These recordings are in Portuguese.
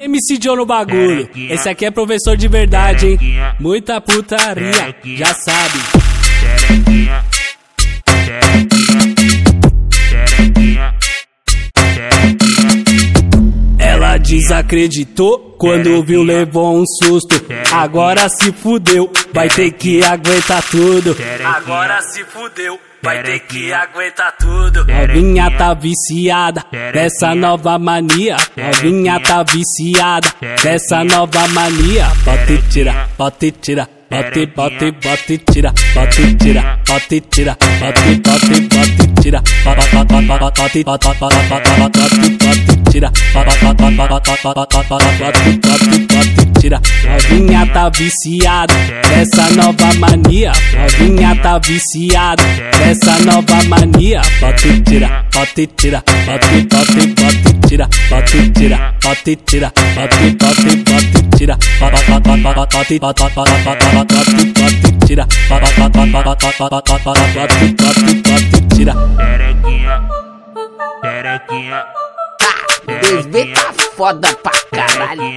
MC Joe no bagulho. Esse aqui é professor de verdade, hein? Muita putaria, já sabe. Ela desacreditou quando viu, levou um susto. Agora se fudeu, vai ter que aguentar tudo. Agora se fudeu, vai ter que aguentar tudo. Novinha tá viciada dessa nova mania. Novinha tá viciada dessa nova mania. Bote, tira, bote, tira. Bote, bote, bote, tira. Bote, tira, bote, tira. Bote, bote, bote, tira. Bote, bote, bote, tira. Bote, bote, tira. Novinha tá viciada dessa nova mania. Novinha tá viciada dessa nova mania. Bote, tira, bote, tira. Bote, bote, bote, tira. Bote, tira, bote, tira. Bote, bote, bote, tira. Bote, bote, tira. Tira. Perequinha, perequinha. Desvê tá foda pra caralho.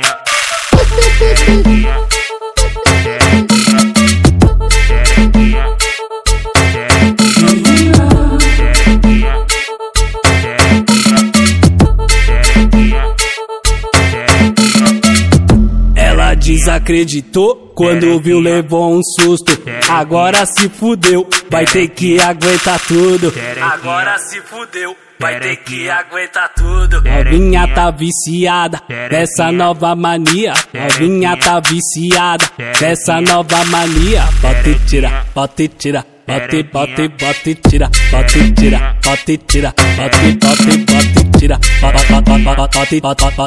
Ela desacreditou quando viu, levou um susto. Agora se fudeu, vai ter que aguentar tudo. Agora se fudeu, vai ter que aguentar tudo. Novinha tá viciada dessa nova mania. Novinha tá viciada dessa nova mania. Bote, tira, bote, tira. Bote, bote, bote, tira. Bote, tira, bote, tira. Bote, bote, bote, tira. Bote, bote, bote,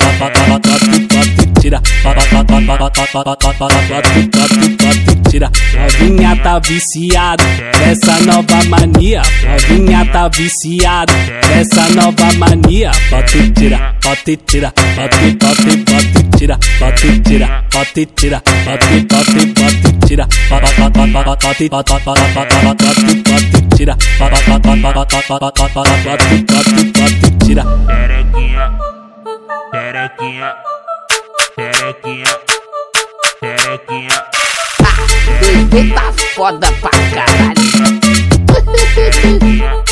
tira. Bote, bote, bote, tira. Novinha tá viciada dessa nova mania. Novinha tá viciada dessa nova mania. Bote, tira, bote, tira. Bote, bote, bote, tira. Bote, tira, bote, tira. Bote, bote, bote, tira. Bote, bote, tira. Tira. Perequinha, perequinha, perequinha, perequinha. Desvê tá foda pra caralho.